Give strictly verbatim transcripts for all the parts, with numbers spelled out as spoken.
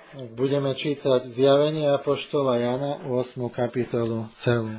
Budeme čítať Zjavenie apoštola Jana, ôsmu kapitolu celú.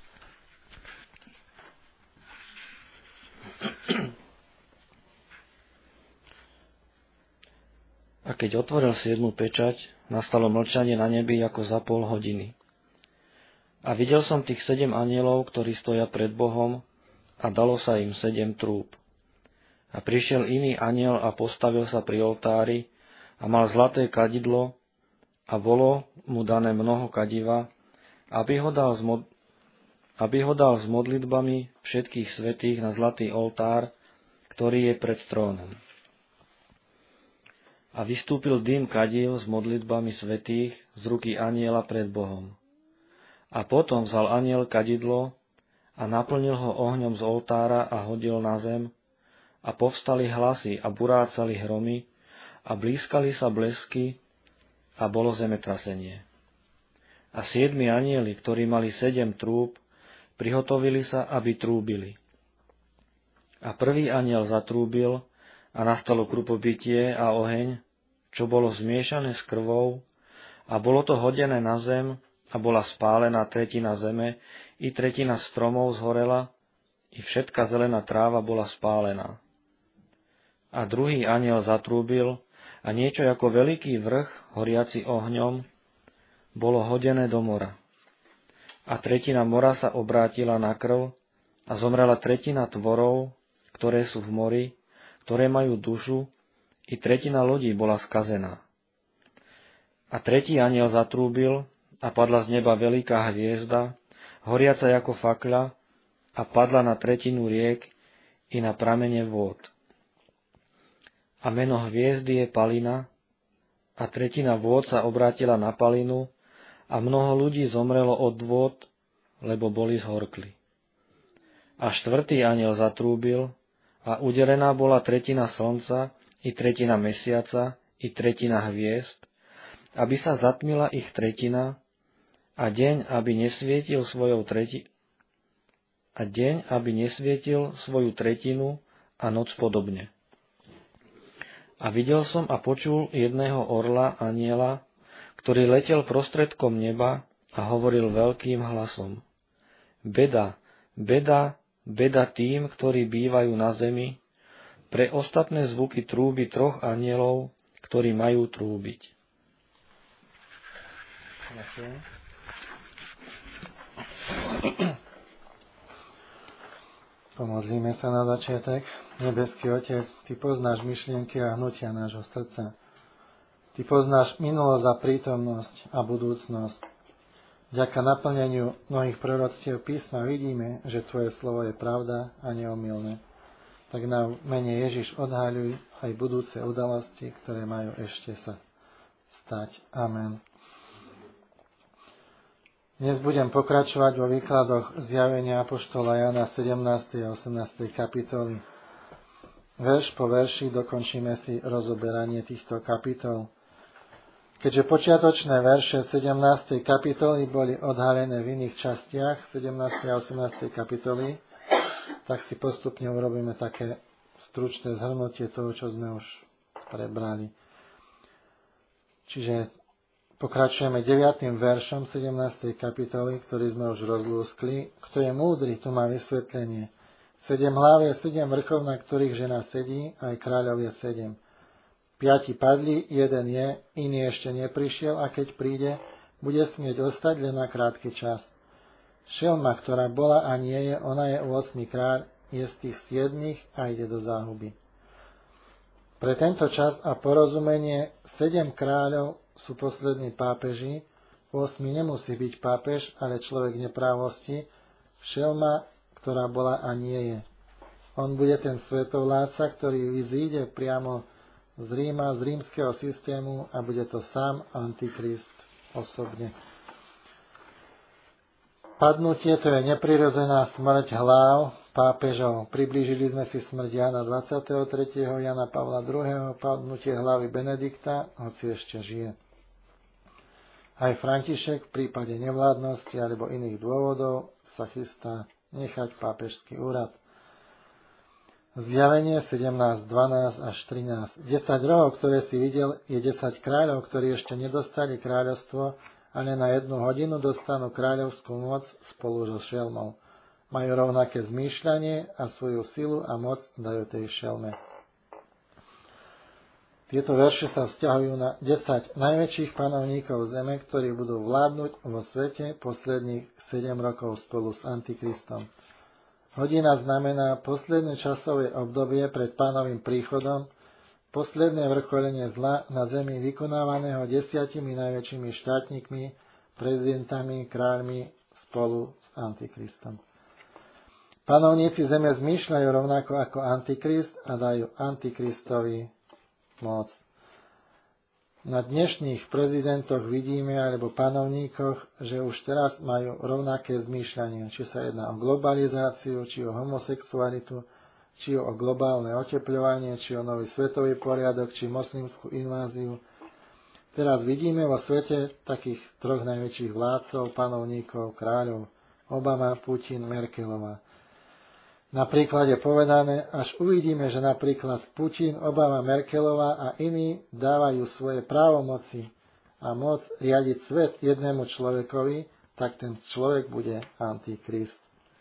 A keď otvoril siedmu pečať, nastalo mlčanie na nebi ako za pol hodiny. A videl som tých sedem anjelov, ktorí stoja pred Bohom, a dalo sa im sedem trúb. A prišiel iný anjel a postavil sa pri oltári a mal zlaté kadidlo a bolo mu dané mnoho kadiva, aby ho dal s, mod- aby ho dal s modlitbami všetkých svätých na zlatý oltár, ktorý je pred trónom. A vystúpil dym kadív s modlitbami svätých z ruky anjela pred Bohom. A potom vzal anjel kadidlo a naplnil ho ohňom z oltára a hodil na zem, a povstali hlasy a burácali hromy a blízkali sa blesky a bolo zemetrasenie. A siedmi anjeli, ktorí mali sedem trúb, prihotovili sa, aby trúbili. A prvý anjel zatrúbil a nastalo krupobytie a oheň, čo bolo zmiešané s krvou, a bolo to hodené na zem a bola spálená tretina zeme, i tretina stromov zhorela, i všetka zelená tráva bola spálená. A druhý anjel zatrúbil, a niečo ako veľký vrch, horiaci ohňom, bolo hodené do mora. A tretina mora sa obrátila na krv a zomrela tretina tvorov, ktoré sú v mori, ktoré majú dušu, i tretina lodí bola skazená. A tretí anjel zatrúbil a padla z neba veľká hviezda, horiaca ako fakľa, a padla na tretinu riek i na pramene vôd. A meno hviezdy je Palina, a tretina vôd sa obrátila na Palinu, a mnoho ľudí zomrelo od vôd, lebo boli zhorkli. A štvrtý anjel zatrúbil, a udelená bola tretina slnca, i tretina mesiaca, i tretina hviezd, aby sa zatmila ich tretina, a deň, aby nesvietil svojou treti... a deň, aby nesvietil svoju tretinu, a noc podobne. A videl som a počul jedného orla, anjela, ktorý letel prostredkom neba a hovoril veľkým hlasom. Beda, beda, beda tým, ktorí bývajú na zemi, pre ostatné zvuky trúby troch anjelov, ktorí majú trúbiť. Ďakujem. Pomodlíme sa na začiatek. Nebeský Otec, Ty poznáš myšlienky a hnutia nášho srdca. Ty poznáš minulosť a prítomnosť a budúcnosť. Vďaka naplneniu mnohých proroctiev písma vidíme, že Tvoje slovo je pravda a neomylné. Tak nám v mene Ježiš odhaľuj aj budúce udalosti, ktoré majú ešte sa stať. Amen. Dnes budem pokračovať vo výkladoch Zjavenia apoštola Jana sedemnástej a osemnástej kapitoly. Verš po verši dokončíme si rozoberanie týchto kapitol. Keďže počiatočné verše sedemnástej kapitoly boli odhalené v iných častiach sedemnástej a osemnástej kapitoly, tak si postupne urobíme také stručné zhrnutie toho, čo sme už prebrali. Čiže pokračujeme deviatym veršom sedemnástej kapitoly, ktorý sme už rozlúskli. Kto je múdry, tu má vysvetlenie. Sedem hlav je sedem vrchov, na ktorých žena sedí, aj kráľov je sedem. Piati padli, jeden je, iný ešte neprišiel a keď príde, bude smieť ostať len na krátky čas. Šelma, ktorá bola a nie je, ona je ôsmy kráľ, je z tých siedmých a ide do záhuby. Pre tento čas a porozumenie sedem kráľov sú poslední pápeži, ôsmy nemusí byť pápež, ale človek neprávosti, šelma, ktorá bola a nie je. On bude ten svetovládca, ktorý vyzíde priamo z Ríma, z rímskeho systému a bude to sám Antikrist osobne. Padnutie to je neprirodzená smrť hlav pápežov. Priblížili sme si smrť Jana dvadsiateho tretieho Jana Pavla druhého. Padnutie hlavy Benedikta, hoci ešte žije. Aj František v prípade nevládnosti alebo iných dôvodov sa chystá nechať pápežský úrad. Zjavenie sedemnásť, dvanásť až trinásť. desať rohov, ktoré si videl, je desať kráľov, ktorí ešte nedostali kráľovstvo, ale na jednu hodinu dostanú kráľovskú moc spolu so šelmou. Majú rovnaké zmýšľanie a svoju silu a moc dajú tej šelme. Tieto verše sa vzťahujú na desať najväčších panovníkov zeme, ktorí budú vládnuť vo svete posledných sedem rokov spolu s Antikristom. Hodina znamená posledné časové obdobie pred Pánovým príchodom, posledné vrcholenie zla na zemi vykonávaného desiatimi najväčšími štátnikmi, prezidentami, kráľmi spolu s Antikristom. Panovníci zeme zmýšľajú rovnako ako Antikrist a dajú Antikristovi moc. Na dnešných prezidentoch vidíme, alebo panovníkoch, že už teraz majú rovnaké zmýšľanie, či sa jedná o globalizáciu, či o homosexualitu, či o globálne otepľovanie, či o nový svetový poriadok, či moslimskú inváziu. Teraz vidíme vo svete takých troch najväčších vládcov, panovníkov, kráľov, Obama, Putin, Merkelová. Napríklad je povedané, až uvidíme, že napríklad Putin, Obama, Merkelová a iní dávajú svoje právomoci a moc riadiť svet jednému človekovi, tak ten človek bude Antikrist.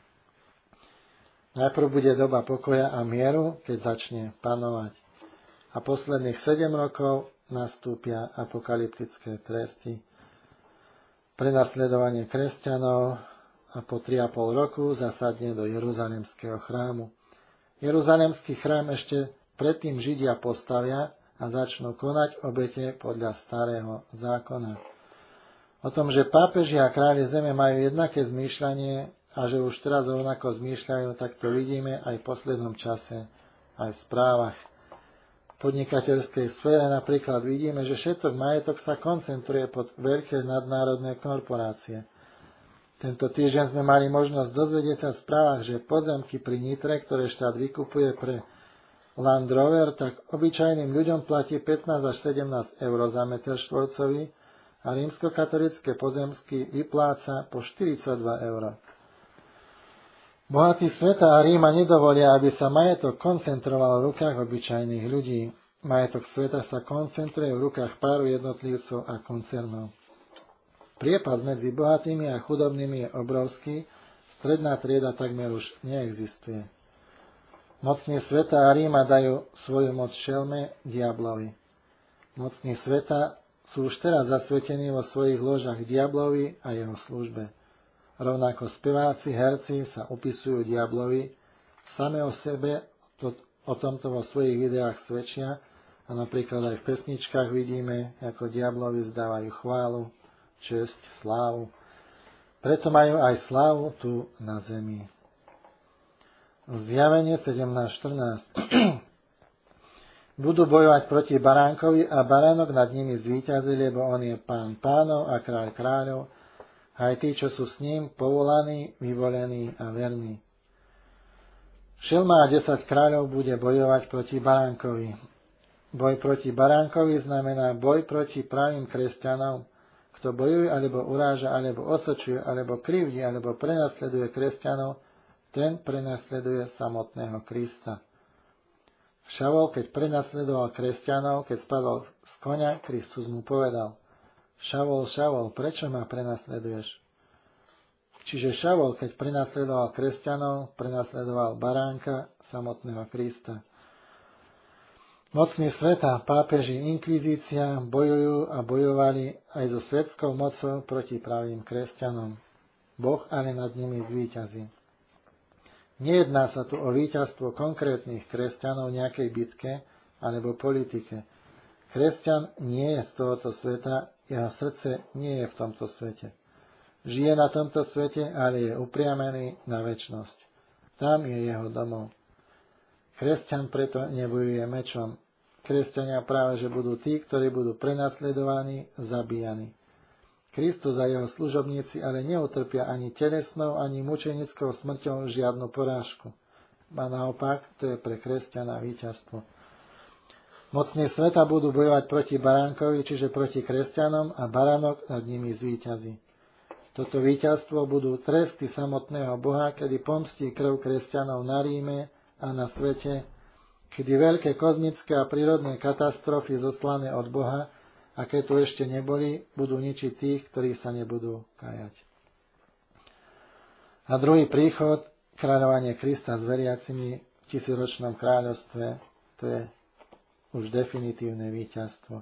Najprv bude doba pokoja a mieru, keď začne panovať. A posledných sedem rokov nastúpia apokalyptické tresty. Prenasledovanie kresťanov, a po tri a pol roku zasadne do Jeruzalemského chrámu. Jeruzalemský chrám ešte predtým Židia postavia a začnú konať obete podľa starého zákona. O tom, že pápeži a králi zeme majú jednaké zmýšľanie a že už teraz rovnako zmýšľajú, tak to vidíme aj v poslednom čase, aj v správach. V podnikateľskej sfére napríklad vidíme, že všetok majetok sa koncentruje pod veľké nadnárodné korporácie. Tento týždeň sme mali možnosť dozvedieť sa v správach, že pozemky pri Nitre, ktoré štát vykupuje pre Land Rover, tak obyčajným ľuďom platí pätnásť až sedemnásť eur za meter štvorcový a rímskokatolícke pozemky vypláca po štyridsaťdva eur. Bohatí sveta a Ríma nedovolia, aby sa majetok koncentroval v rukách obyčajných ľudí. Majetok sveta sa koncentruje v rukách páru jednotlivcov a koncernov. Priepad medzi bohatými a chudobnými je obrovský, stredná trieda takmer už neexistuje. Mocní sveta a Ríma dajú svoju moc šelme diablovi. Mocní sveta sú už teraz zasvetení vo svojich ložách diablovi a jeho službe. Rovnako speváci, herci sa upisujú diablovi, same o sebe to, o tomto vo svojich videách svedčia a napríklad aj v pesničkách vidíme, ako diablovi vzdávajú chválu, česť, slávu. Preto majú aj slávu tu na zemi. Zjavenie sedemnásť štrnásť. Budú bojovať proti baránkovi a baránok nad nimi zvíťazí, lebo on je pán pánov a kráľ kráľov, aj tí, čo sú s ním povolaní, vyvolení a verní. Šelma a desať kráľov bude bojovať proti baránkovi. Boj proti baránkovi znamená boj proti pravým kresťanom. Kto bojuje, alebo uráža, alebo osočuje, alebo krivdí, alebo prenasleduje kresťanov, ten prenasleduje samotného Krista. Šavol, keď prenasledoval kresťanov, keď spadol z koňa, Kristus mu povedal: Šavol, Šavol, prečo ma prenasleduješ? Čiže Šavol, keď prenasledoval kresťanov, prenasledoval baránka, samotného Krista. Mocní sveta, pápeži, inkvizícia bojujú a bojovali aj so svetskou mocou proti pravým kresťanom. Boh ale nad nimi zvíťazí. Nejedná sa tu o víťazstvo konkrétnych kresťanov v nejakej bitke alebo politike. Kresťan nie je z tohoto sveta, jeho srdce nie je v tomto svete. Žije na tomto svete, ale je upriamený na večnosť. Tam je jeho domov. Kresťan preto nebojuje mečom. Kresťania práve že budú tí, ktorí budú prenasledovaní, zabíjani. Kristus a jeho služobníci ale neutrpia ani telesnou, ani mučenickou smrťou žiadnu porážku. A naopak, to je pre kresťana víťazstvo. Mocní sveta budú bojovať proti baránkovi, čiže proti kresťanom, a baránok nad nimi zvíťazí. Toto víťazstvo budú tresty samotného Boha, kedy pomstí krv kresťanov na Ríme a na svete, kedy veľké kozmické a prírodné katastrofy zoslané od Boha, aké tu ešte neboli, budú ničiť tých, ktorí sa nebudú kajať. A druhý príchod, kráľovanie Krista s veriacimi v tisícročnom kráľovstve, to je už definitívne víťazstvo.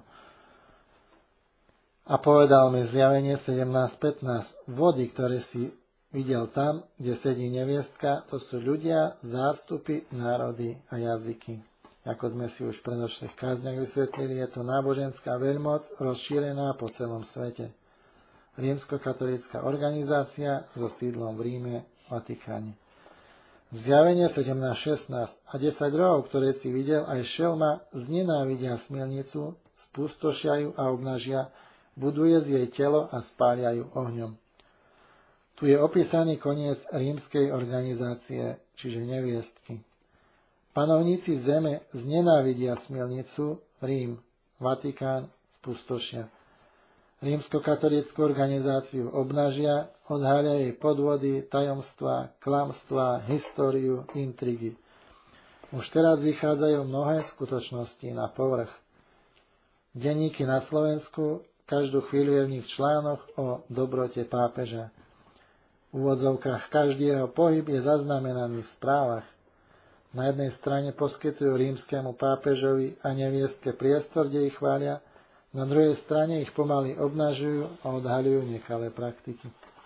A povedal mi zjavenie sedemnásť pätnásť, vody, ktoré si videl tam, kde sedí neviestka, to sú ľudia, zástupy, národy a jazyky. Ako sme si už v predošlých kázniach vysvetlili, je to náboženská veľmoc rozšírená po celom svete. Rímskokatolícka organizácia so sídlom v Ríme, Vatikáne. Zjavenie sedemnásť šestnásť a desať rohov, ktoré si videl, aj šelma znenávidia smilnicu, spustošia ju a obnažia, buduje z jej telo a spália ju ohňom. Tu je opísaný koniec rímskej organizácie, čiže neviestky. Panovníci zeme znenávidia smilnicu, Rím, Vatikán, spustošia. Rímskokatolícku organizáciu obnažia, odhalia jej podvody, tajomstvá, klamstvá, históriu, intrigy. Už teraz vychádzajú mnohé skutočnosti na povrch. Denníky na Slovensku, každú chvíľu je v nich článok o dobrote pápeža. V úvodzovkách každý jeho pohyb je zaznamenaný v správach. Na jednej strane poskytujú rímskemu pápežovi a neviestke priestor, kde ich chvália, na druhej strane ich pomaly obnažujú a odhaľujú nekalé praktiky.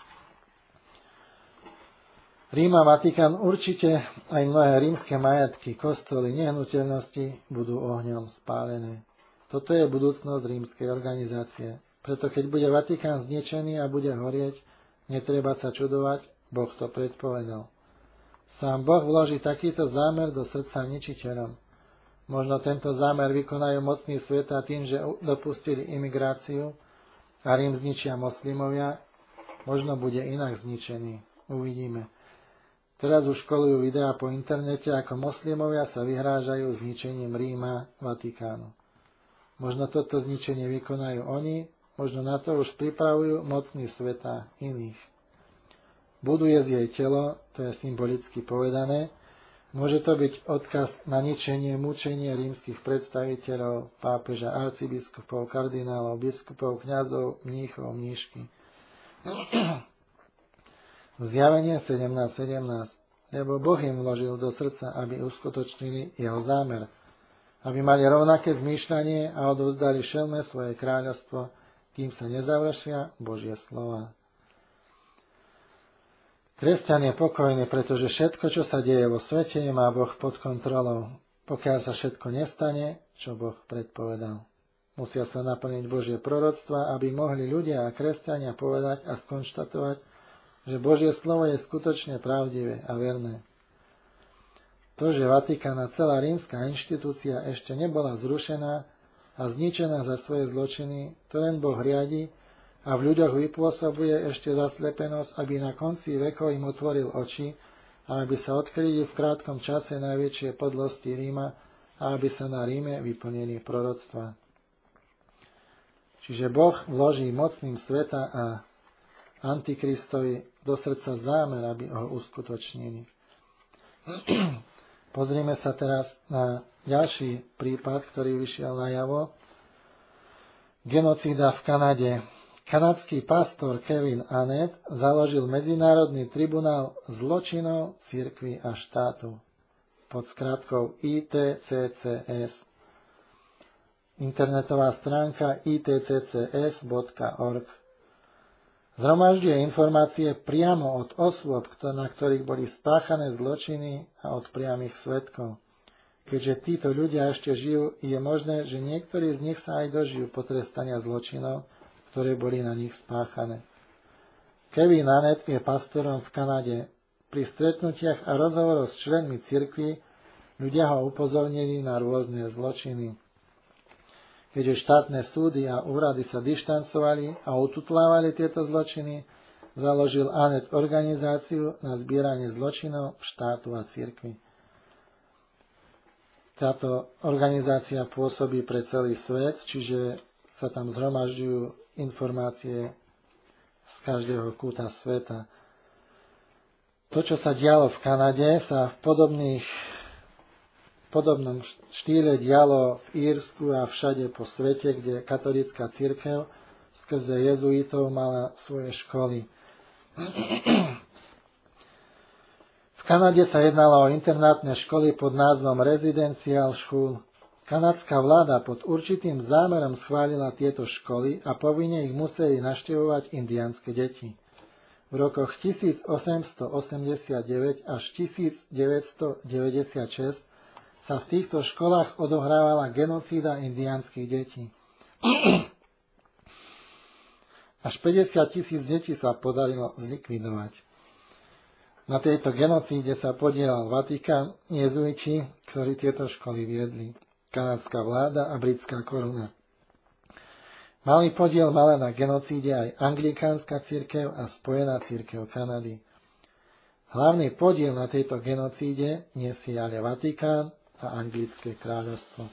Rím a Vatikán určite aj mnohé rímske majetky, kostoly, nehnuteľnosti budú ohňom spálené. Toto je budúcnosť rímskej organizácie. Preto keď bude Vatikán zničený a bude horieť, netreba sa čudovať, Boh to predpovedal. Sám Boh vloží takýto zámer do srdca ničiteľom. Možno tento zámer vykonajú mocní sveta tým, že dopustili imigráciu a Rím zničia moslimovia. Možno bude inak zničený. Uvidíme. Teraz už školujú videá po internete, ako moslimovia sa vyhrážajú zničením Ríma, Vatikánu. Možno toto zničenie vykonajú oni, možno na to už pripravujú mocní sveta iných. Buduje z jej telo, to je symbolicky povedané. Môže to byť odkaz na ničenie, mučenie rímskych predstaviteľov, pápeža, arcibiskupov, kardinálov, biskupov, kňazov, mníchov, mníšky. Zjavenie sedemnásť sedemnásť. Lebo Boh im vložil do srdca, aby uskutočnili jeho zámer, aby mali rovnaké zmýšľanie a odovzdali šelme svoje kráľovstvo, kým sa nezavršia Božie slova. Kresťan je pokojný, pretože všetko, čo sa deje vo svete, má Boh pod kontrolou. Pokiaľ sa všetko nestane, čo Boh predpovedal. Musia sa naplniť Božie proroctva, aby mohli ľudia a kresťania povedať a skonštatovať, že Božie slovo je skutočne pravdivé a verné. To, že Vatikán a celá rímska inštitúcia ešte nebola zrušená a zničená za svoje zločiny, to len Boh riadi a v ľuďoch vypôsobuje ešte zaslepenosť, aby na konci vekov im otvoril oči a aby sa odkryli v krátkom čase najväčšie podlosti Ríma a aby sa na Ríme vyplnili proroctva. Čiže Boh vloží mocným sveta a Antikristovi do srdca zámer, aby ho uskutočnili. Pozrime sa teraz na ďalší prípad, ktorý vyšiel najavo. Genocída v Kanade. Kanadský pastor Kevin Annett založil Medzinárodný tribunál zločinov cirkvi a štátu pod skratkou í té cé cé es. Internetová stránka í té cé cé es bodka org. Zhromažďuje informácie priamo od osôb, na ktorých boli spáchané zločiny a od priamych svedkov. Keďže títo ľudia ešte žijú, je možné, že niektorí z nich sa aj dožijú potrestania zločinov, ktoré boli na nich spáchané. Kevin Annett je pastorom v Kanade. Pri stretnutiach a rozhovoroch s členmi cirkvi ľudia ho upozornili na rôzne zločiny. Keďže štátne súdy a úrady sa dištancovali a ututlávali tieto zločiny, založil Annett organizáciu na zbieranie zločinov štátu a cirkvi. Táto organizácia pôsobí pre celý svet, čiže sa tam zhromažďujú informácie z každého kúta sveta. To, čo sa dialo v Kanade, sa v podobných podobnom štýle dialo v Írsku a všade po svete, kde katolícka cirkev skrze jezuitov mala svoje školy. V Kanade sa jednalo o internátne školy pod názvom Residential School. Kanadská vláda pod určitým zámerom schválila tieto školy a povinne ich museli navštevovať indiánske deti. V rokoch tisícosemstoosemdesiatdeväť až tisícdeväťstodeväťdesiatšesť sa v týchto školách odohrávala genocída indiánskych detí. Až päťdesiat tisíc detí sa podarilo zlikvidovať. Na tejto genocíde sa podielal Vatikán, jezuiti, ktorí tieto školy viedli, kanadská vláda a britská koruna. Malý podiel mala na genocíde aj anglikánska cirkev a spojená cirkev Kanady. Hlavný podiel na tejto genocíde nesie ale Vatikán a anglické kráľovstvo.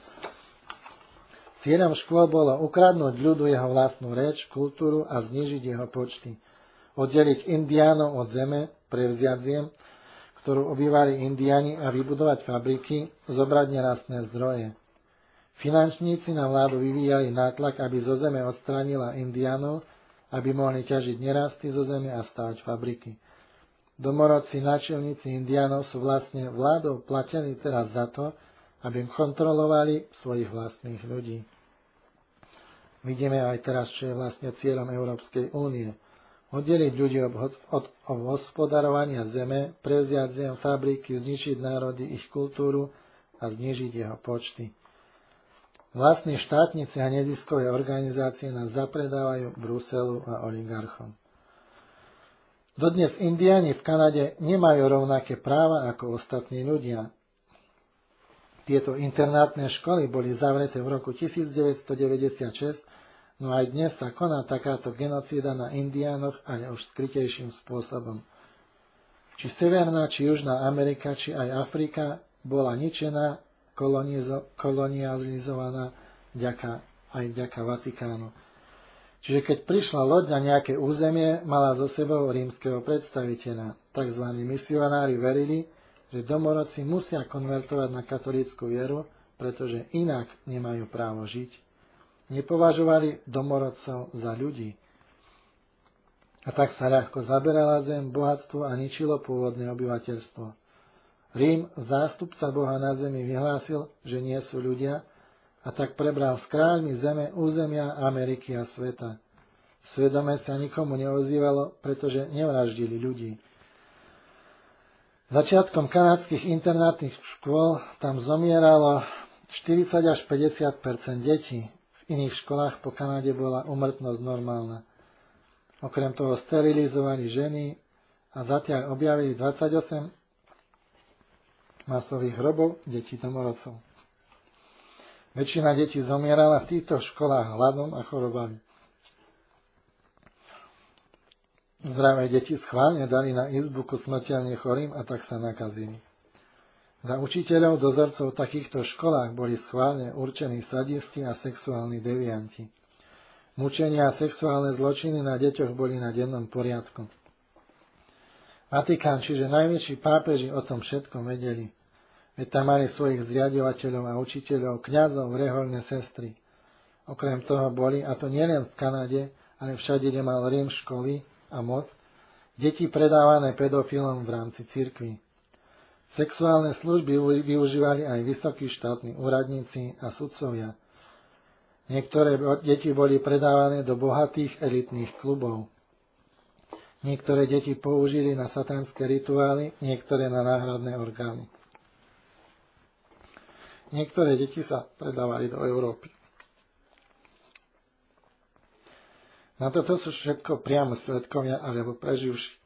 Cieľom škôl bolo ukradnúť ľudu jeho vlastnú reč, kultúru a znížiť jeho počty. Oddeliť indiánov od zeme, prevziať zem, ktorú obývali indiáni a vybudovať fabriky, zobrať nerastné zdroje. Finančníci na vládu vyvíjali nátlak, aby zo zeme odstránila indiánov, aby mohli ťažiť nerasty zo zeme a stavať fabriky. Domorodci náčelníci indiánov sú vlastne vládou platení teraz za to, aby kontrolovali svojich vlastných ľudí. Vidíme aj teraz, čo je vlastne cieľom Európskej únie. Oddeliť ľudí od, od, od hospodarovania zeme, prevziať zem, fabriky, zničiť národy, ich kultúru a znižiť jeho počty. Vlastní štátnici a neziskové organizácie nás zapredávajú Bruselu a oligarchom. Dodnes indiáni v Kanade nemajú rovnaké práva ako ostatní ľudia. Tieto internátne školy boli zavreté v roku devätnásťstodeväťdesiatšesť, no aj dnes sa koná takáto genocída na indiánoch, ale už skrytejším spôsobom. Či Severná, či Južná Amerika, či aj Afrika bola ničená, kolonializovaná vďaka, aj vďaka Vatikánu. Čiže keď prišla loď na nejaké územie, mala so sebou rímskeho predstaviteľa. tzv. Misionári verili, že domorodci musia konvertovať na katolícku vieru, pretože inak nemajú právo žiť. Nepovažovali domorodcov za ľudí. A tak sa ľahko zaberala zem, bohatstvo a ničilo pôvodné obyvateľstvo. Rím, zástupca Boha na zemi, vyhlásil, že nie sú ľudia, a tak prebral s kráľmi zeme územia Ameriky a sveta. Svedome sa nikomu neozývalo, pretože nevraždili ľudí. Začiatkom kanadských internátnych škôl tam zomieralo štyridsať až päťdesiat percent detí. V iných školách po Kanade bola úmrtnosť normálna. Okrem toho sterilizovali ženy a zatiaľ objavili dvadsaťosem masových hrobov detí domorodcov. Väčšina detí zomierala v týchto školách hladom a chorobami. Zdravé deti schválne dali na izbu ku smrteľne chorým a tak sa nakazili. Za učiteľov dozorcov v takýchto školách boli schválne určení sadisti a sexuálni devianti. Mučenia a sexuálne zločiny na deťoch boli na dennom poriadku. Vatikán, čiže najväčší pápeži o tom všetkom vedeli. Veď tam mali svojich zriaďovateľov a učiteľov, kňazov, rehoľné sestry. Okrem toho boli, a to nielen v Kanade, ale všade, kde mal Rím školy a moc, deti predávané pedofilom v rámci cirkvi. Sexuálne služby využívali aj vysokí štátni úradníci a sudcovia. Niektoré deti boli predávané do bohatých elitných klubov. Niektoré deti použili na satánske rituály, niektoré na náhradné orgány. Niektoré deti sa predávali do Európy. Na toto sú všetko priamo svedkovia alebo preživší.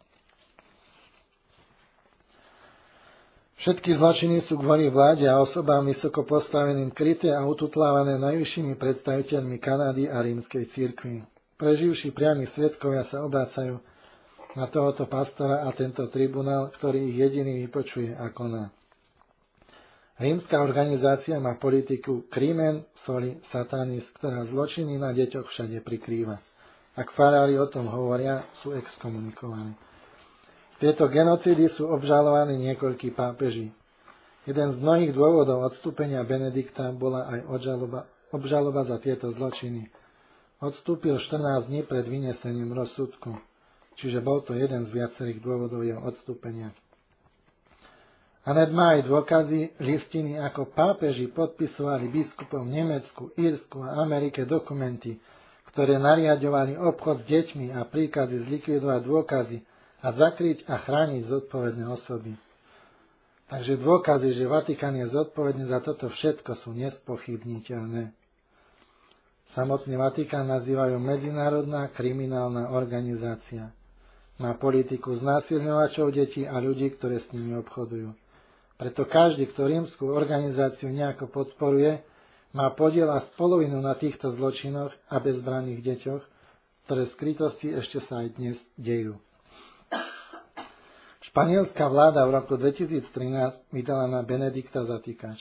Všetky zločiny sú kvôli vláde a osobám vysoko postaveným kryté a ututlávané najvyššími predstaviteľmi Kanady a rímskej cirkvi. Preživší priami svedkovia sa obrácajú na tohoto pastora a tento tribunál, ktorý ich jediný vypočuje a koná. Rímska organizácia má politiku crimen soli satanis, ktorá zločiny na deťoch všade prikrýva. Ak farári o tom hovoria, sú exkomunikovaní. Tieto genocídy sú obžalovaní niekoľkí pápeži. Jeden z mnohých dôvodov odstúpenia Benedikta bola aj obžaloba, obžaloba za tieto zločiny. Odstúpil štrnásť dní pred vynesením rozsudku, čiže bol to jeden z viacerých dôvodov jeho odstúpenia. Anet má aj dôkazy listiny, ako pápeži podpisovali biskupom v Nemecku, Írsku a Amerike dokumenty, ktoré nariadovali obchod s deťmi a príkazy zlikvidovať dôkazy a zakryť a chrániť zodpovedné osoby. Takže dôkazy, že Vatikán je zodpovedný za toto všetko, sú nespochybniteľné. Samotný Vatikán nazývajú medzinárodná kriminálna organizácia. Má politiku znásilňovačov detí a ľudí, ktoré s nimi obchodujú. Preto každý, kto rímsku organizáciu nejako podporuje, má podiel a spoluvinu na týchto zločinoch a bezbranných deťoch, ktoré v skrytosti ešte sa aj dnes dejú. Španielská vláda v roku dvetisíctrinásť vydala na Benedikta zatýkač.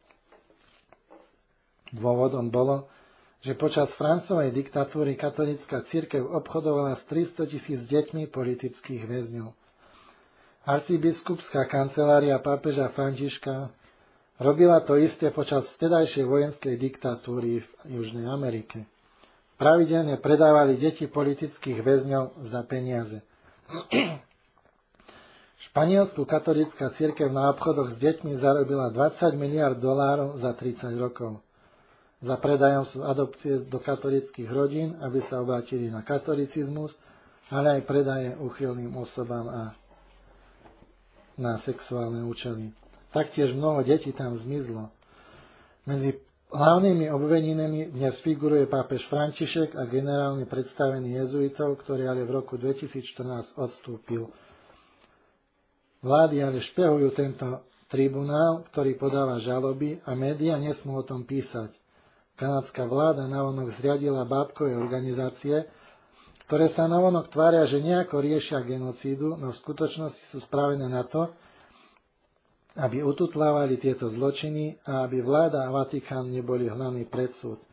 Dôvodom bolo, že počas Francovej diktatúry katolícka cirkev obchodovala s tristotisíc deťmi politických väzňov. Arcibiskupská kancelária pápeža Františka robila to isté počas vtedajšej vojenskej diktatúry v Južnej Amerike. Pravidelne predávali deti politických väzňov za peniaze. Španielsku katolícka cirkev na obchodoch s deťmi zarobila dvadsať miliárd dolárov za tridsať rokov. Za predajom sú adopcie do katolíckych rodín, aby sa obrátili na katolicizmus, ale aj predaje úchylným osobám a na sexuálne účely. Taktiež mnoho detí tam zmizlo. Medzi hlavnými obvinenými dnes figuruje pápež František a generálny predstavený jezuitov, ktorý ale v roku dvetisícštrnásť odstúpil. Vlády ale špehujú tento tribunál, ktorý podáva žaloby a médiá nesmú o tom písať. Kanadská vláda navonok zriadila bábkové organizácie, ktoré sa navonok tvária, že nejako riešia genocídu, no v skutočnosti sú spravené na to, aby ututlávali tieto zločiny a aby vláda a Vatikán neboli hnaní pred súd.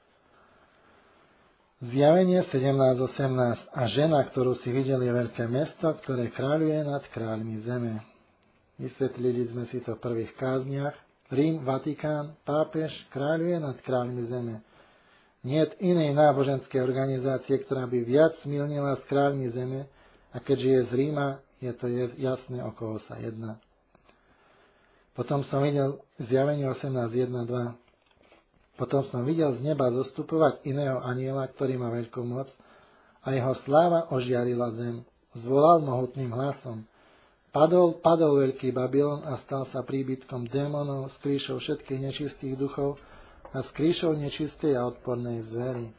Zjavenie sedemnásť osemnásť a žena, ktorú si videl, je veľké mesto, ktoré kráľuje nad kráľmi zeme. Vysvetlili sme si to v prvých kázniach. Rím, Vatikán, pápež kráľuje nad kráľmi zeme. Niet inej náboženskej organizácie, ktorá by viac smilnila s kráľmi zeme, a keďže je z Ríma, je to jasné, o koho sa jedná. Potom som videl zjavenie osemnásť jedna dva. Potom som videl z neba zostupovať iného anjela, ktorý má veľkú moc, a jeho sláva ožiarila zem. Zvolal mohutným hlasom: Padol, padol veľký Babylon a stal sa príbytkom démonov, skrýšou všetkých nečistých duchov a skrýšou nečistej a odpornej zvery.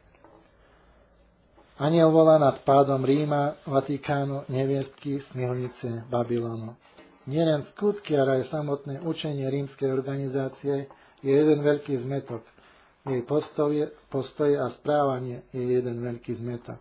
Anjel volá nad pádom Ríma, Vatikánu, neviestky, smilnice, Babylonu. Nielen skutky, ale aj samotné učenie rímskej organizácie je jeden veľký zmetok. Jej postoje, postoje a správanie je jeden veľký zmetok.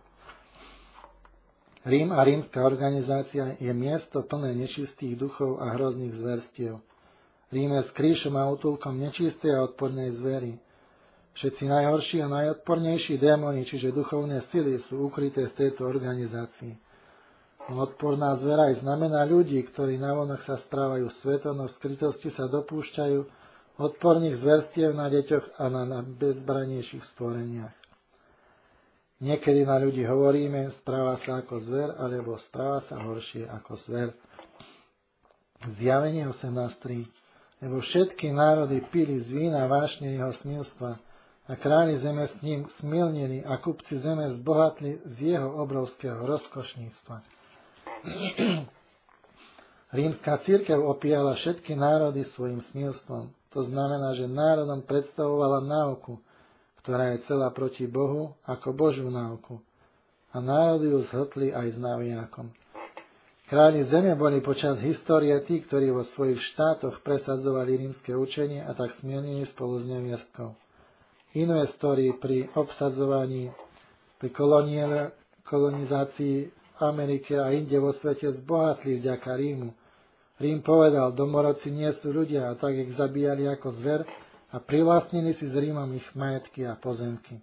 Rím a rímska organizácia je miesto plné nečistých duchov a hrozných zverstiev. Rím je skrýšom a útulkom nečistej a odpornej zvery. Všetci najhorší a najodpornejší démoni, čiže duchovné sily, sú ukryté v tejto organizácii. No odporná zvera aj znamená ľudí, ktorí navonok sa správajú sveto, no v skrytosti sa dopúšťajú odporných zverstiev na deťoch a na najbezbrannejších stvoreniach. Niekedy na ľudí hovoríme, správa sa ako zver, alebo správa sa horšie ako zver. Zjavenie osemnásť tri. Lebo všetky národy pili z vína vášne jeho smilstva a králi zeme s ním smilnení a kupci zeme zbohatli z jeho obrovského rozkošníctva. Rímska cirkev opíjala všetky národy svojim smilstvom. To znamená, že národom predstavovala náuku, ktorá je celá proti Bohu, ako Božiu náuku. A národy ju zhltli aj s návijákom. Králi zeme boli počas histórie tí, ktorí vo svojich štátoch presadzovali rímske učenie a tak smilnili spolu s neviestkou. Investori pri obsadzovaní, pri kolonizácii v Amerike a inde vo svete zbohatli vďaka Rímu. Rím povedal, domorodci nie sú ľudia, a tak ich zabíjali ako zver a privlastnili si s Rímom ich majetky a pozemky.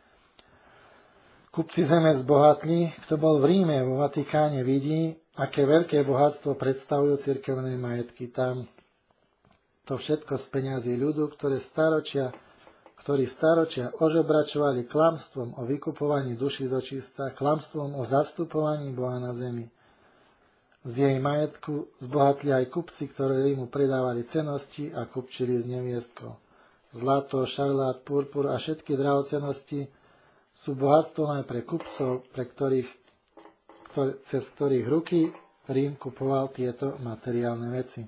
Kupci zeme zbohatli, kto bol v Ríme, vo Vatikáne, vidí, aké veľké bohatstvo predstavujú cirkevné majetky tam. To všetko z peňazí ľudu, ktoré staročia, ktorí staročia ožobračovali klamstvom o vykupovaní duší z očista, klamstvom o zastupovaní Boha na zemi. Z jej majetku zbohatli aj kupci, ktorí mu predávali cennosti a kupčili s neviestkou. Zlato, šarlát, purpur a všetky drahocennosti sú bohatstvom aj pre kupcov, pre ktorých, ktor- cez ktorých ruky Rím kupoval tieto materiálne veci.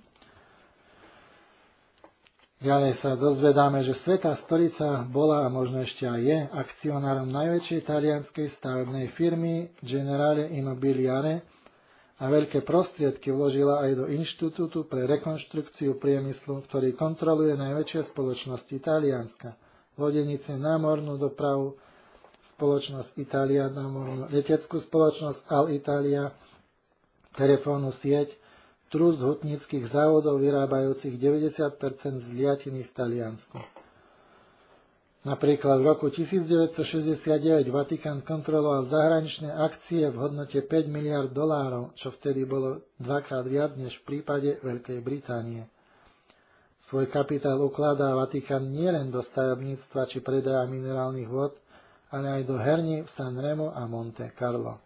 Ďalej sa dozvedáme, že Svätá stolica bola a možno ešte aj je akcionárom najväčšej talianskej stavebnej firmy Generale Immobiliare a veľké prostriedky vložila aj do Inštitútu pre rekonštrukciu priemyslu, ktorý kontroluje najväčšie spoločnosti Talianska, lodenice, námornú dopravu, spoločnosť Italia, námornú leteckú spoločnosť Alitalia, telefónnu sieť, trust hutnických závodov vyrábajúcich deväťdesiat percent zliatiny v Taliansku. Napríklad v roku tisícdeväťstošesťdesiatdeväť Vatikán kontroloval zahraničné akcie v hodnote päť miliárd dolárov, čo vtedy bolo dvakrát viac než v prípade Veľkej Británie. Svoj kapitál ukladá Vatikán nielen do stavebníctva či predaja minerálnych vod, ale aj do herní v San Remo a Monte Carlo.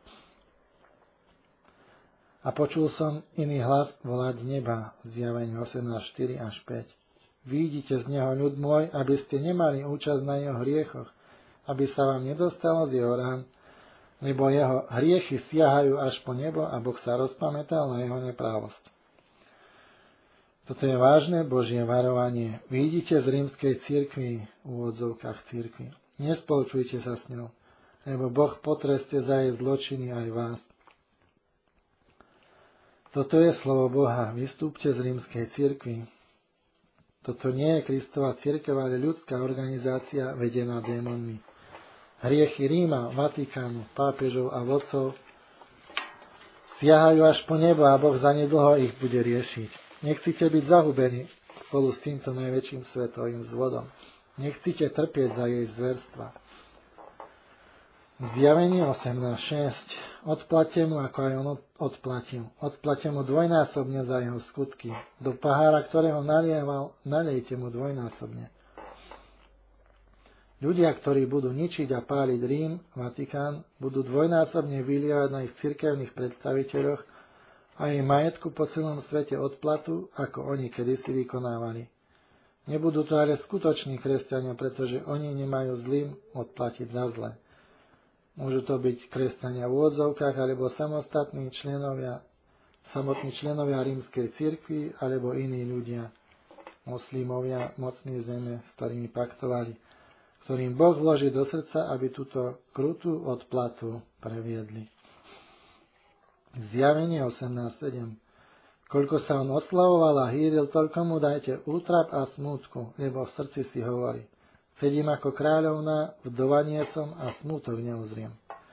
A počul som iný hlas volať z neba, Zjavenie osemnásť štyri až päť. Výjdite z neho, ľud môj, aby ste nemali účasť na jeho hriechoch, aby sa vám nedostalo z jeho rán, lebo jeho hriechy siahajú až po nebo a Boh sa rozpamätal na jeho neprávosť. Toto je vážne Božie varovanie. Výjdite z rímskej cirkvi, v úvodzovkách cirkvi. Nespolčujte sa s ňou, lebo Boh potreste za jej zločiny aj vás. Toto je slovo Boha. Vystúpte z rímskej cirkvi. Toto nie je Kristova cirkev, ale ľudská organizácia vedená démonmi. Hriechy Ríma, Vatikánu, pápežov a vodcov siahajú až po nebo a Boh zanedlho ich bude riešiť. Nechcite byť zahubení spolu s týmto najväčším svetovým zvodom. Nechcite trpieť za jej zverstva. Zjavenie osemnásť šesť. Odplatte mu, ako aj on odplatil. Odplatte mu dvojnásobne za jeho skutky. Do pohára, ktorého nalieval, nalejte mu dvojnásobne. Ľudia, ktorí budú ničiť a páliť Rím, Vatikán, budú dvojnásobne vylievať na ich cirkevných predstaviteľoch a jej majetku po celom svete odplatu, ako oni kedysi vykonávali. Nebudú to ale skutoční kresťania, pretože oni nemajú zlým odplatiť za zle. Môžu to byť kresťania v úvodzovkách, alebo samostatní členovia, samotní členovia rímskej cirkvi, alebo iní ľudia, moslimovia, mocní zeme, s ktorými paktovali, ktorým Boh vloží do srdca, aby túto krutú odplatu previedli. Zjavenie osemnásť sedem. Koľko sa on oslavoval a hýril, toľko mu dajte útrap a smútku, lebo v srdci si hovorí: sedím ako kráľovna, vdova nie som a smútok neuzriem.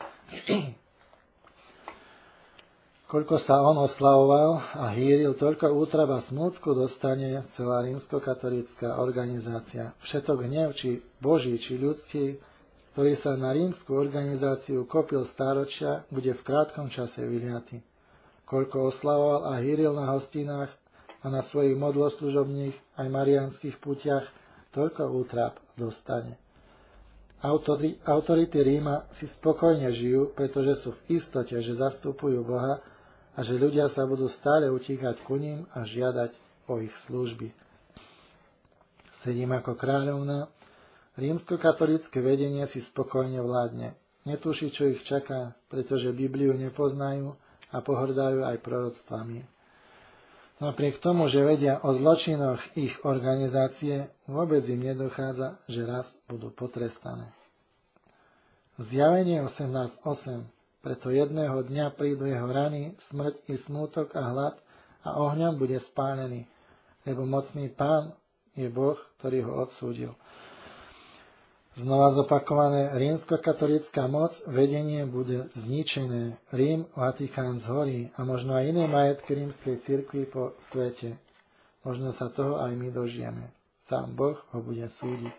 Koľko sa on oslavoval a hýril, toľko útrap a smútku dostane celá rímskokatolícka organizácia. Všetok hnev, či boží, či ľudský, ktorý sa na rímsku organizáciu kopil stáročia, bude v krátkom čase vyliaty. Koľko oslavoval a hýril na hostinách a na svojich modloslužobných aj mariánskych putiach, toľko útrap dostane. Autori, autority Ríma si spokojne žijú, pretože sú v istote, že zastupujú Boha a že ľudia sa budú stále utíkať ku ním a žiadať o ich služby. Sedím ako kráľovna, rímskokatolícke vedenie si spokojne vládne. Netuší, čo ich čaká, pretože Bibliu nepoznajú a pohrdajú aj proroctvami. Napriek tomu, že vedia o zločinoch ich organizácie, vôbec im nedochádza, že raz budú potrestané. Zjavenie osemnásť osem. Preto jedného dňa prídu jeho rany, smrť i smútok a hlad a ohňom bude spálený, lebo mocný Pán je Boh, ktorý ho odsúdil. Znova zopakované, rímskokatolícka moc, vedenie bude zničené. Rím, Vatikán zhorí a možno aj iné majetky rímskej cirkvi po svete. Možno sa toho aj my dožijeme. Sám Boh ho bude súdiť.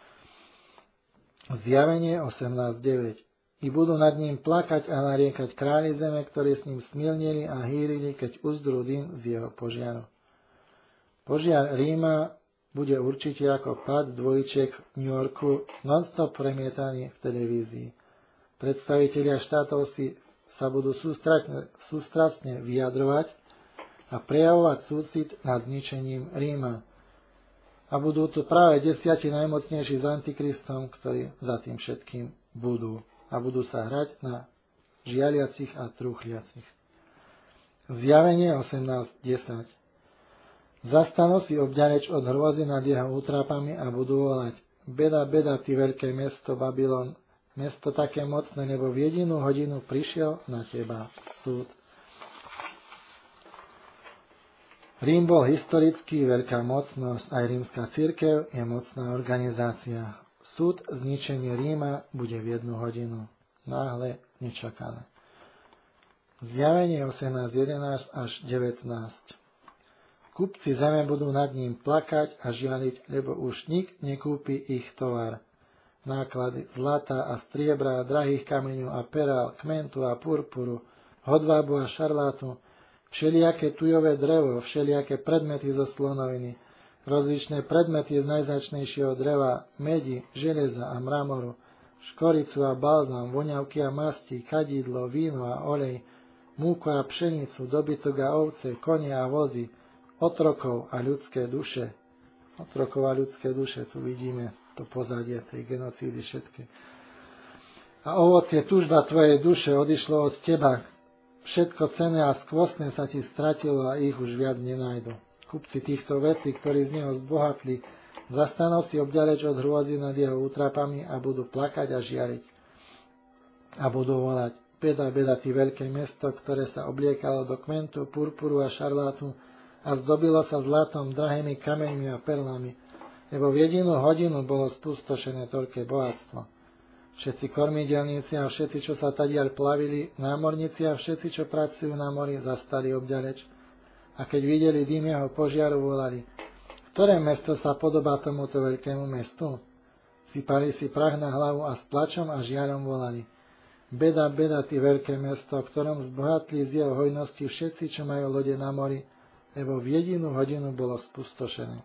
Zjavenie osemnásť deväť. I budú nad ním plakať a nariekať králi zeme, ktorí s ním smilnili a hýrili, keď uzdrú dym z jeho požiaru. Požiar Ríma bude určite ako pád dvojčiek v New Yorku non-stop premietaný v televízii. Predstavitelia štátov si sa budú sústrastne vyjadrovať a prejavovať súcit nad zničením Ríma. A budú tu práve desiati najmocnejší s Antikristom, ktorí za tým všetkým budú. A budú sa hrať na žialiacich a trúchliacich. Zjavenie osemnásť desať. Zastanú si obďaleč od hrôzy nad jeho útrapami a budú volať: Beda, beda, ty veľké mesto Babylon, mesto také mocné, lebo v jedinú hodinu prišiel na teba súd. Rím bol historicky veľká mocnosť, aj rímska cirkev je mocná organizácia. Súd zničenie Ríma bude v jednu hodinu. Náhle, nečakané. Zjavenie osemnásť jedenásť až devätnásť. Kupci zeme budú nad ním plakať a žialiť, lebo už nik nekúpi ich tovar. Náklady zlata a striebra, drahých kameňov a perál, kmentu a purpuru, hodvábu a šarlátu, všelijaké tujové drevo, všelijaké predmety zo slonoviny, rozličné predmety z najznačnejšieho dreva, medi, železa a mramoru, škoricu a balzam, voňavky a masti, kadidlo, víno a olej, múku a pšenicu, dobytok a ovce, konie a vozy, otrokov a ľudské duše. Otrokov a ľudské duše, tu vidíme to pozadie tej genocídy všetky. A ovocie, túžba tvojej duše odišlo od teba. Všetko cenné a skvostné sa ti stratilo a ich už viac nenájdu. Kupci týchto vecí, ktorí z neho zbohatli, zastanú si obďaleč od hrôzy nad jeho útrapami a budú plakať a žiariť. A budú volať: Beda, beda, ty veľké mesto, ktoré sa obliekalo do kmentu, purpuru a šarlátu a zdobilo sa zlatom, drahými kameňmi a perlami, lebo v jedinú hodinu bolo spustošené toľké bohatstvo. Všetci kormidelníci a všetci, čo sa tadiaľ plavili, námorníci a všetci, čo pracujú na mori, zastali obďaleč. A keď videli dym jeho požiaru, volali: Ktoré mesto sa podobá tomuto veľkému mestu? Sypali si prach na hlavu a s plačom a žiarom volali: Beda, beda, ty veľké mesto, v ktorom zbohatli z jeho hojnosti všetci, čo majú lode na mori, lebo v jedinú hodinu bolo spustošené.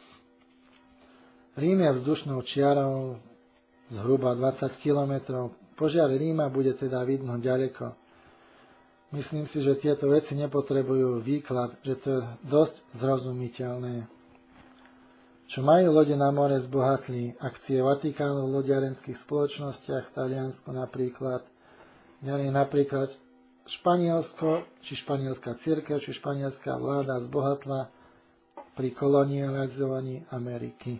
Rím je vzdušnou čiarou zhruba dvadsať kilometrov. Požiar Ríma bude teda vidno ďaleko. Myslím si, že tieto veci nepotrebujú výklad, že to je dosť zrozumiteľné. Čo majú lode na more, zbohatli. Akcie Vatikánu v lodiarenských spoločnostiach v Taliansku napríklad. Ďalej napríklad Španielsko, či španielská cirkev, či španielská vláda zbohatla pri kolonializovaní Ameriky.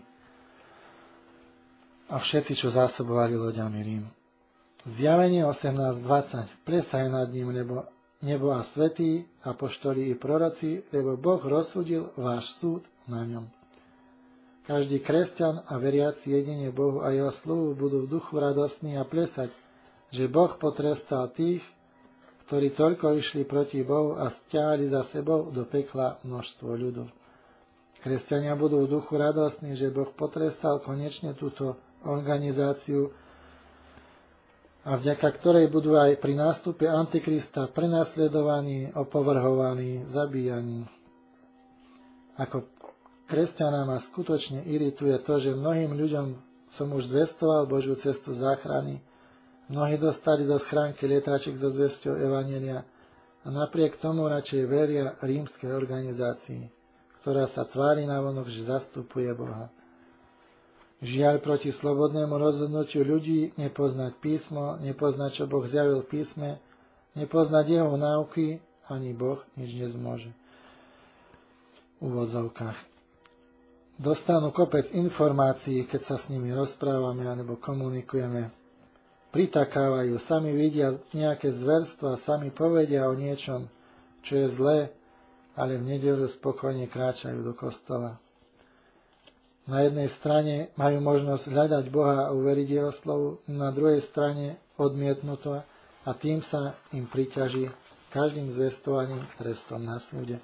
A všetci, čo zásobovali loďami Rím. Zjavenie osemnásť dvadsať. Plesaj nad ním, lebo nebo a svätí, apoštoli i proroci, lebo Boh rozsúdil váš súd na ňom. Každý kresťan a veriaci jedine Bohu a jeho slovu budú v duchu radostní a plesať, že Boh potrestal tých, ktorí toľko išli proti Bohu a stiahli za sebou do pekla množstvo ľudu. Kresťania budú v duchu radostní, že Boh potrestal konečne túto organizáciu, a vďaka ktorej budú aj pri nástupe Antikrista prenasledovaní, opovrhovaní, zabíjaní. Ako kresťana ma skutočne irituje to, že mnohým ľuďom som už zvestoval Božiu cestu záchrany, mnohí dostali do schránky lietaček so zvesťou evanjelia a napriek tomu radšej veria rímskej organizácii, ktorá sa tvári navonok, že zastupuje Boha. Žiaľ, proti slobodnému rozhodnutiu ľudí nepoznať písmo, nepoznať, čo Boh zjavil v písme, nepoznať jeho náuky, ani Boh nič nezmôže. V úvodzovkách. Dostanú kopec informácií, keď sa s nimi rozprávame alebo komunikujeme. Pritakávajú, sami vidia nejaké zverstva, sami povedia o niečom, čo je zlé, ale v nedeľu spokojne kráčajú do kostola. Na jednej strane majú možnosť hľadať Boha a uveriť jeho slovu, na druhej strane odmietnú to a tým sa im priťaží každým zvestovaním trestom na súde.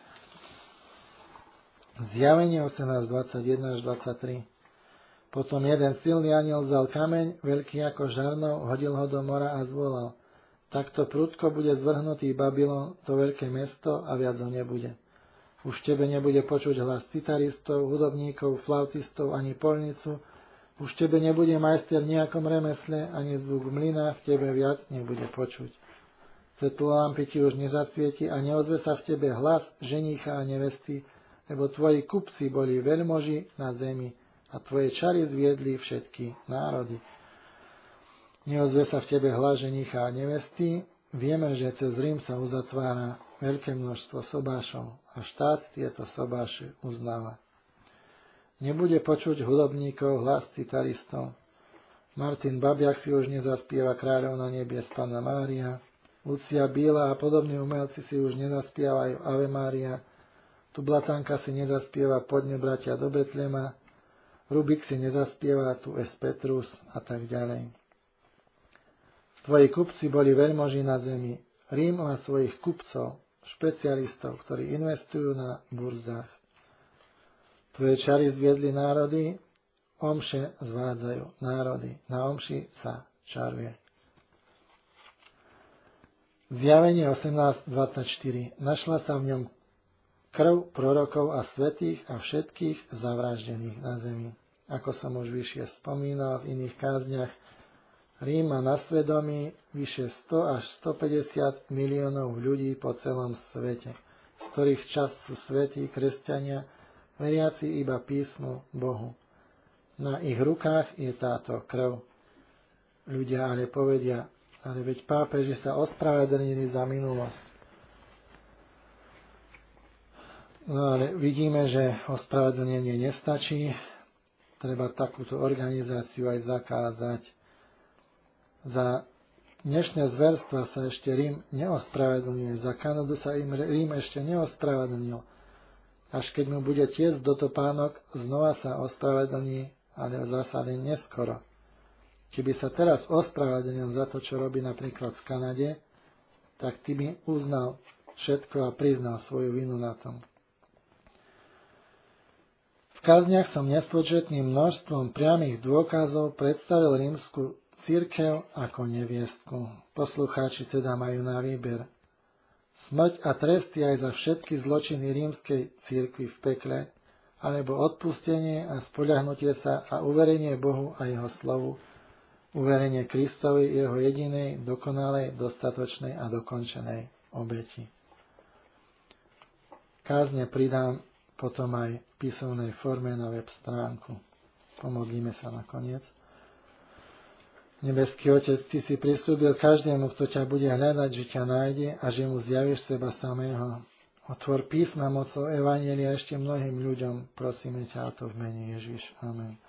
Zjavenie osemnásť dvadsaťjeden až dvadsaťtri. Potom jeden silný anjel vzal kameň, veľký ako žarnov, hodil ho do mora a zvolal: Takto prudko bude zvrhnutý Babylon, to veľké mesto, a viac ho nebude. Už v tebe nebude počuť hlas citaristov, hudobníkov, flautistov ani poľnicu. Už v tebe nebude majster v nejakom remesle, ani zvuk v mlynách v tebe viac nebude počuť. Svetlo lampy ti už nezasvieti a neozve sa v tebe hlas ženícha a nevesty, lebo tvoji kupci boli veľmoži na zemi a tvoje čary zviedli všetky národy. Neozve sa v tebe hlas ženícha a nevesty, vieme, že cez Rím sa uzatvára veľké množstvo sobášov a štát tieto sobáše uznáva. Nebude počuť hudobníkov hlas citaristov. Martin Babiak si už nezaspieva Kráľovna nebies Panna Mária, Lucia Bíla a podobní umelci si už nezaspievajú Ave Mária, tu Blatanka si nezaspieva Poďme bratia do Betlema, Rubik si nezaspieva Tu es Petrus a tak ďalej. Tvoji kupci boli veľmoži na zemi. Rím má svojich kupcov, špecialistov, ktorí investujú na burzách. Tvoje čary zviedli národy, omše zvádzajú národy, na omši sa čaruje. Zjavenie osemnásť dvadsaťštyri. Našla sa v ňom krv prorokov a svätých a všetkých zavraždených na zemi. Ako som už vyššie spomínal v iných kázniach, Rím má na svedomí vyše sto až stopäťdesiat miliónov ľudí po celom svete, z ktorých časť sú svätí kresťania, veriaci iba písmu Bohu. Na ich rukách je táto krv. Ľudia ale povedia, ale veď pápeži sa ospravedlnili za minulosť. No ale vidíme, že ospravedlnenie nestačí. Treba takúto organizáciu aj zakázať. Za dnešné zverstva sa ešte Rím neospravedlňuje. Za Kanadu sa im Rím ešte neospravedlnil. Až keď mu bude tiecť do topánok, znova sa ospravedlní, ale v zásade neskoro. Keby sa teraz ospravedlnil za to, čo robí napríklad v Kanade, tak ty by uznal všetko a priznal svoju vinu na tom. V kázniach som nespočetným množstvom priamých dôkazov predstavil rímsku cirkev ako neviestku. Poslucháči teda majú na výber smrť a tresty aj za všetky zločiny rímskej cirkvi v pekle, alebo odpustenie a spoľahnutie sa a uverenie Bohu a jeho slovu, uverenie Kristovi, jeho jedinej, dokonalej, dostatočnej a dokončenej obeti. Kázne pridám potom aj v písomnej forme na web stránku. Pomodlíme sa nakoniec. Nebeský Otec, Ty si prisľúbil každému, kto ťa bude hľadať, že ťa nájde a že mu zjavíš seba samého. Otvor písma mocou evanjelia ešte mnohým ľuďom, prosíme ťa o to v mene Ježiš. Amen.